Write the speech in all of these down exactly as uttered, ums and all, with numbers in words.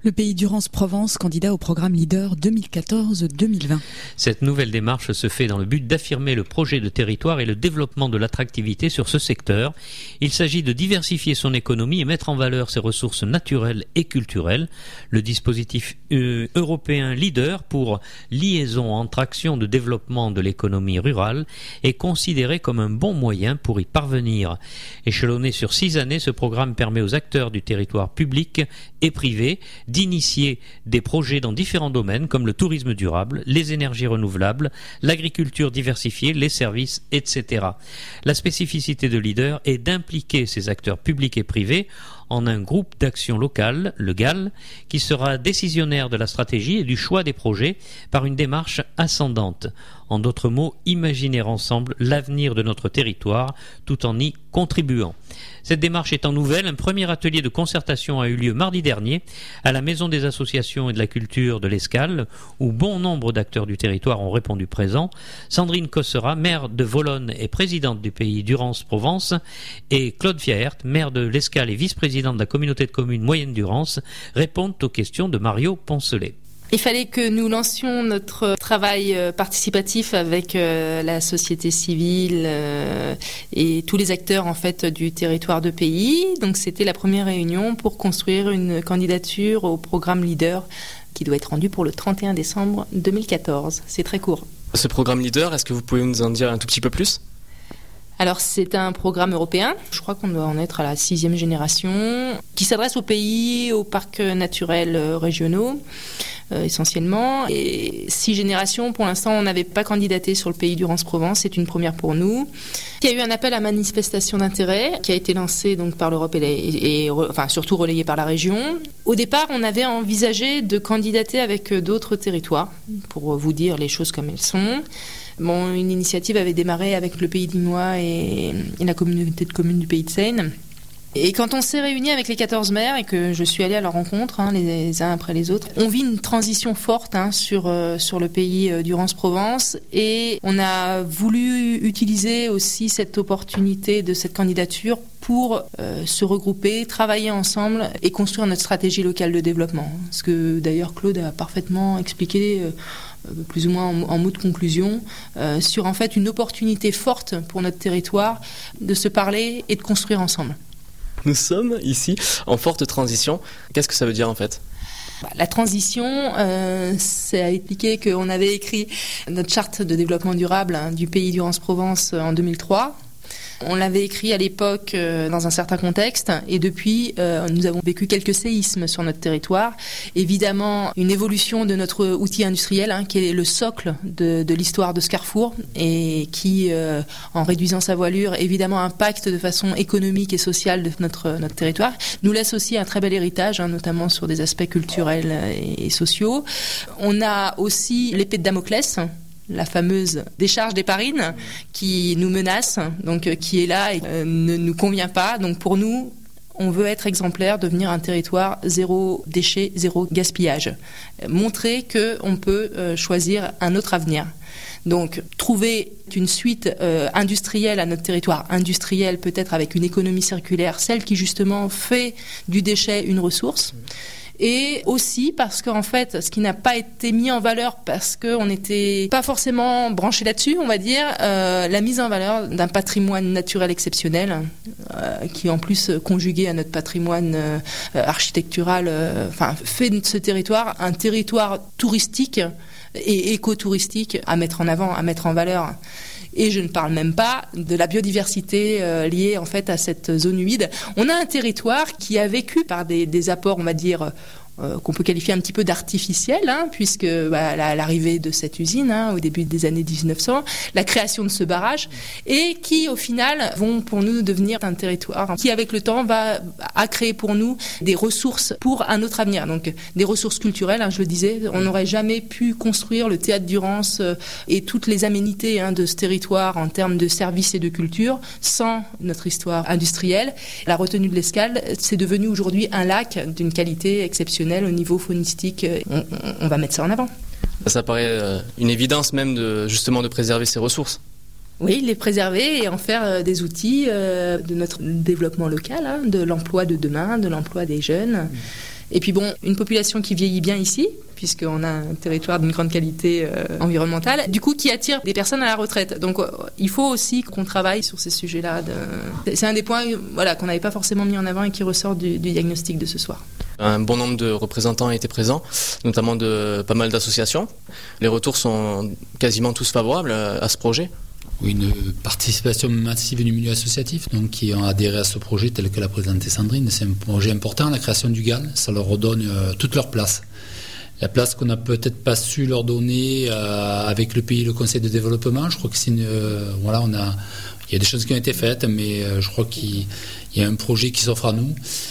Le pays Durance-Provence, candidat au programme Leader deux mille quatorze deux mille vingt. Cette nouvelle démarche se fait dans le but d'affirmer le projet de territoire et le développement de l'attractivité sur ce secteur. Il s'agit de diversifier son économie et mettre en valeur ses ressources naturelles et culturelles. Le dispositif euh, européen Leader pour liaison entre actions de développement de l'économie rurale est considéré comme un bon moyen pour y parvenir. Échelonné sur six années, ce programme permet aux acteurs du territoire public et privé d'initier des projets dans différents domaines comme le tourisme durable, les énergies renouvelables, l'agriculture diversifiée, les services, et cetera. La spécificité de Leader est d'impliquer ces acteurs publics et privés en un groupe d'action locale, le G A L, qui sera décisionnaire de la stratégie et du choix des projets par une démarche ascendante. En d'autres mots, imaginer ensemble l'avenir de notre territoire tout en y contribuant. Cette démarche étant nouvelle, un premier atelier de concertation a eu lieu mardi dernier à la Maison des associations et de la culture de l'Escale, où bon nombre d'acteurs du territoire ont répondu présents. Sandrine Cossera, maire de Volonne et présidente du pays Durance-Provence, et Claude Fiaert, maire de l'Escale et vice-présidente de la communauté de communes Moyenne-Durance, répondent aux questions de Mario Poncelet. Il fallait que nous lancions notre travail participatif avec la société civile et tous les acteurs en fait du territoire de pays. Donc c'était la première réunion pour construire une candidature au programme Leader qui doit être rendu pour le trente et un décembre deux mille quatorze. C'est très court. Ce programme Leader, est-ce que vous pouvez nous en dire un tout petit peu plus ? Alors c'est un programme européen, je crois qu'on doit en être à la sixième génération, qui s'adresse aux pays, aux parcs naturels régionaux euh, essentiellement. Et six générations, pour l'instant on n'avait pas candidaté sur le pays Durance-Provence, c'est une première pour nous. Il y a eu un appel à manifestation d'intérêt qui a été lancé donc par l'Europe et, les, et, et enfin surtout relayé par la région. Au départ on avait envisagé de candidater avec d'autres territoires, pour vous dire les choses comme elles sont. Bon, une initiative avait démarré avec le Pays d'Ignois et, et la communauté de communes du Pays de Seine. Et quand on s'est réunis avec les quatorze maires et que je suis allée à leur rencontre, hein, les, les uns après les autres, on vit une transition forte hein, sur, euh, sur le pays euh, Durance-Provence et on a voulu utiliser aussi cette opportunité de cette candidature pour euh, se regrouper, travailler ensemble et construire notre stratégie locale de développement. Ce que d'ailleurs Claude a parfaitement expliqué euh, plus ou moins en, en mot de conclusion, euh, sur en fait une opportunité forte pour notre territoire de se parler et de construire ensemble. Nous sommes ici en forte transition. Qu'est-ce que ça veut dire en fait ? La transition, euh, ça a expliqué qu'on avait écrit notre charte de développement durable hein, du pays Durance-Provence en deux mille trois. On l'avait écrit à l'époque euh, dans un certain contexte et depuis, euh, nous avons vécu quelques séismes sur notre territoire. Évidemment, une évolution de notre outil industriel hein, qui est le socle de, de l'histoire de ce carrefour et qui, euh, en réduisant sa voilure, évidemment impacte de façon économique et sociale de notre, notre territoire. Nous laisse aussi un très bel héritage, hein, notamment sur des aspects culturels et, et sociaux. On a aussi l'épée de Damoclès, la fameuse décharge d'héparine qui nous menace, donc qui est là et euh, ne nous convient pas. Donc pour nous, on veut être exemplaire, devenir un territoire zéro déchet, zéro gaspillage. Montrer qu'on peut euh, choisir un autre avenir. Donc trouver une suite euh, industrielle à notre territoire, industrielle peut-être avec une économie circulaire, celle qui justement fait du déchet une ressource. Et aussi parce qu'en fait, ce qui n'a pas été mis en valeur parce qu'on n'était pas forcément branché là-dessus, on va dire, euh, la mise en valeur d'un patrimoine naturel exceptionnel, euh, qui en plus conjugué à notre patrimoine euh, architectural, euh, enfin fait de ce territoire un territoire touristique et écotouristique à mettre en avant, à mettre en valeur. Et je ne parle même pas de la biodiversité euh, liée en fait à cette zone humide. On a un territoire qui a vécu par des, des apports, on va dire, euh, qu'on peut qualifier un petit peu d'artificiels, hein, puisque bah, la, l'arrivée de cette usine hein, au début des années dix-neuf cents, la création de ce barrage, et qui au final vont pour nous devenir un territoire qui avec le temps va à créer pour nous des ressources pour un autre avenir. Donc des ressources culturelles, hein, je le disais, on n'aurait jamais pu construire le théâtre Durance euh, et toutes les aménités hein, de ce territoire en termes de services et de culture sans notre histoire industrielle. La retenue de l'Escale, c'est devenu aujourd'hui un lac d'une qualité exceptionnelle au niveau faunistique. On, on, on va mettre ça en avant. Ça paraît euh, une évidence même de, justement de préserver ces ressources. Oui, les préserver et en faire euh, des outils euh, de notre développement local, hein, de l'emploi de demain, de l'emploi des jeunes. Mmh. Et puis bon, une population qui vieillit bien ici, puisqu'on a un territoire d'une grande qualité euh, environnementale, du coup qui attire des personnes à la retraite. Donc euh, il faut aussi qu'on travaille sur ces sujets-là. De... C'est un des points voilà, qu'on n'avait pas forcément mis en avant et qui ressort du, du diagnostic de ce soir. Un bon nombre de représentants étaient présents, notamment de pas mal d'associations. Les retours sont quasiment tous favorables à ce projet. Oui, une participation massive du milieu associatif, donc qui ont adhéré à ce projet tel que l'a présenté Sandrine. C'est un projet important, la création du G A L, ça leur redonne euh, toute leur place. La place qu'on n'a peut-être pas su leur donner euh, avec le pays, le Conseil de développement. Je crois que c'est une, euh, voilà, on a, il y a des choses qui ont été faites, mais euh, je crois qu'il y a un projet qui s'offre à nous.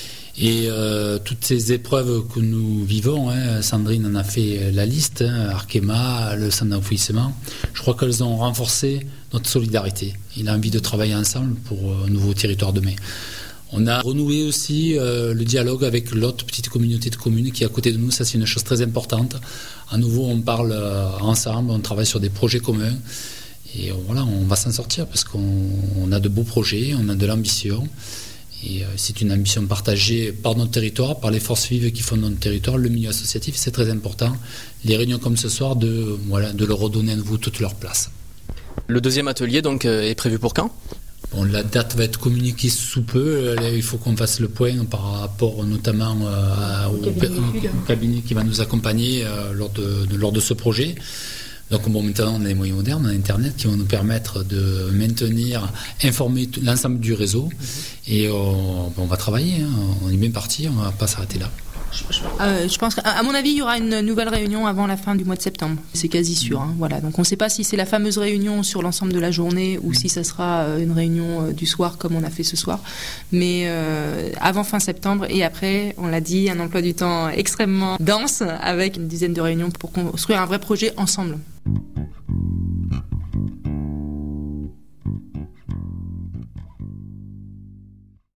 Et euh, toutes ces épreuves que nous vivons, hein, Sandrine en a fait la liste, hein, Arkema, le centre d'enfouissement, je crois qu'elles ont renforcé notre solidarité. Il a envie de travailler ensemble pour un nouveau territoire demain. On a renoué aussi euh, le dialogue avec l'autre petite communauté de communes qui est à côté de nous, ça c'est une chose très importante. À nouveau on parle euh, ensemble, on travaille sur des projets communs et euh, voilà, on va s'en sortir parce qu'on on a de beaux projets, on a de l'ambition. Et c'est une ambition partagée par notre territoire, par les forces vives qui font notre territoire, le milieu associatif, c'est très important. Les réunions comme ce soir, de, voilà, de leur redonner à nouveau toute leur place. Le deuxième atelier donc, est prévu pour quand ? Bon, la date va être communiquée sous peu. Il faut qu'on fasse le point par rapport notamment euh, au, cabinet au cabinet qui va nous accompagner euh, lors, de, de, lors de ce projet. Donc bon, maintenant on a les moyens modernes, on a Internet qui vont nous permettre de maintenir, informer tout, l'ensemble du réseau et on, on va travailler, hein, on est bien parti, on ne va pas s'arrêter là. Euh, je pense qu'à mon avis, il y aura une nouvelle réunion avant la fin du mois de septembre. C'est quasi sûr. Hein, voilà. Donc on ne sait pas si c'est la fameuse réunion sur l'ensemble de la journée ou si ça sera une réunion du soir comme on a fait ce soir. Mais euh, avant fin septembre et après, on l'a dit, un emploi du temps extrêmement dense avec une dizaine de réunions pour construire un vrai projet ensemble.